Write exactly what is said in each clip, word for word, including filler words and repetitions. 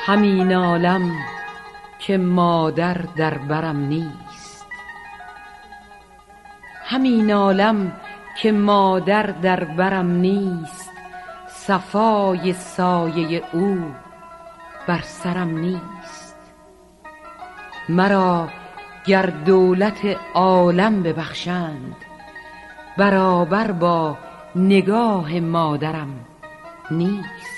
همی نالم که مادر در برم نیست، همی نالم که مادر در برم نیست، صفای سایه او بر سرم نیست. مرا گر دولت عالم ببخشند، برابر با نگاه مادرم نیست.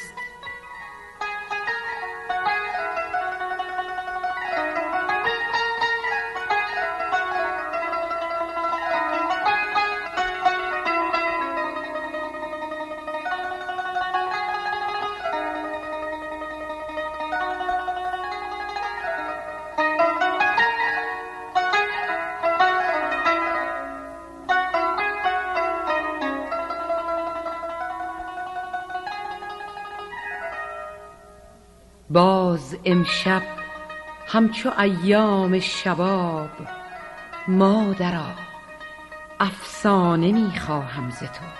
باز امشب همچو ایام شباب، مادرا افسانه میخواهم ز تو.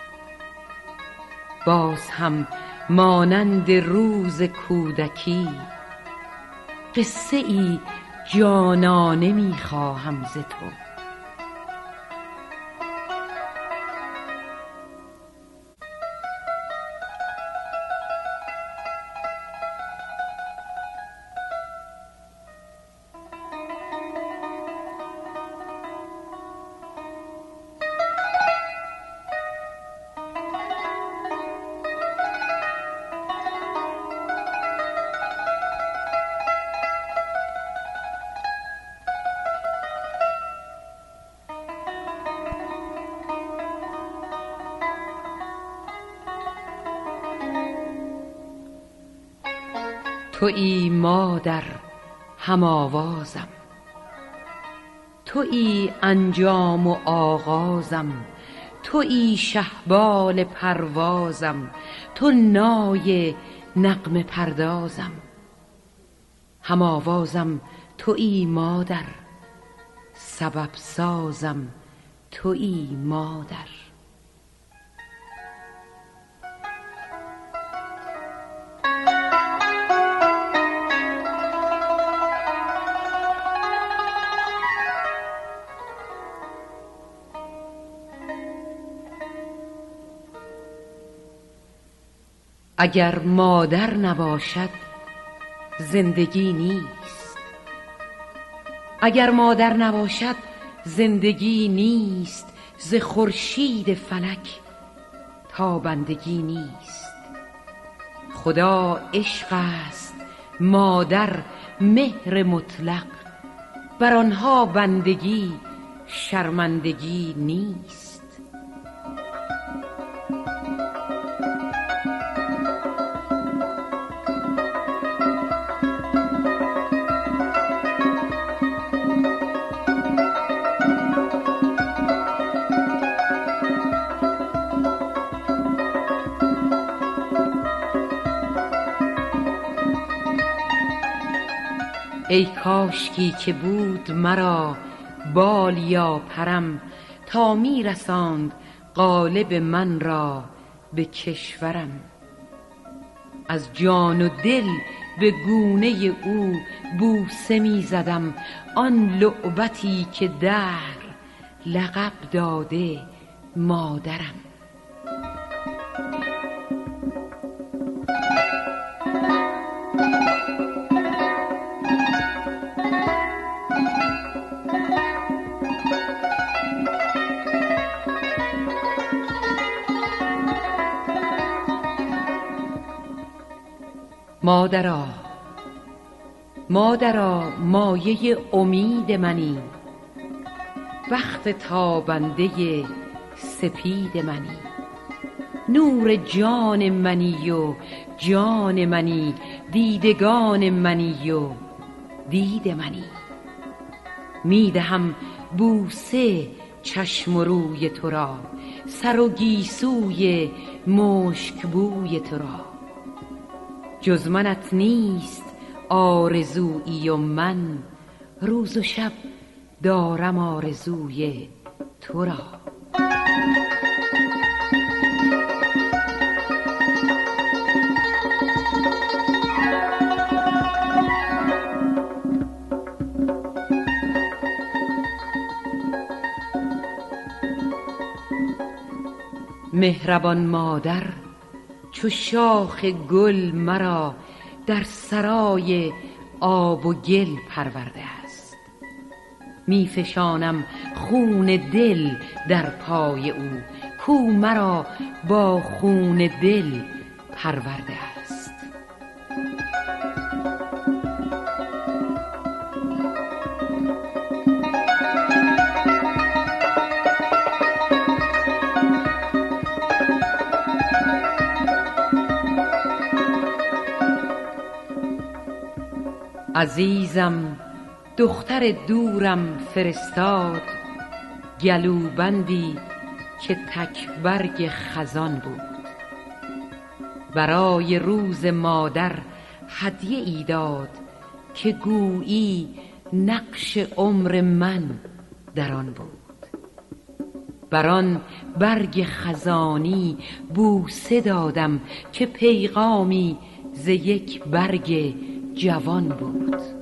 باز هم مانند روز کودکی، قصه ای جانانه میخواهم ز تو. تویی مادر هم آوازم، تویی انجام و آغازم، تویی شهبال پروازم، تو نای نغمه پردازم. هم آوازم تویی مادر، سبب سازم تویی مادر. اگر مادر نباشد زندگی نیست، اگر مادر نباشد زندگی نیست، ز خورشید فلک تابندگی نیست. خدا عشق است، مادر مهر مطلق، بر آنها بندگی شرمندگی نیست. ای کاشکی که بود مرا بال یا پرم، تا می رساند قالب من را به کشورم. از جان و دل به گونه او بوسه می زدم، آن لعبتی که دهر لقب داده مادرم. مادرا مادرا مایه امید منی، بخت تابنده سپید منی. نور جان منی و جان منی، دیدگان منی و دید منی. می دهم بوسه چشم و روی تو را، سر و گیسوی مشک بوی تو را. جز منت نیست آرزویی و من، روز و شب دارم آرزوی تو را. مهربان مادر چو شاخ گل مرا در سرای آب و گل پرورده است. می فشانم خون دل در پای او، کو مرا با خون دل پرورده است. عزیزم دختر دورم فرستاد، گلوبندی که تک برگ خزان بود. برای روز مادر هدیه ای داد، که گویی نقش عمر من در آن بود. بر آن برگ خزانی بوسه دادم، که پیغامی ز یک برگ جوان بود.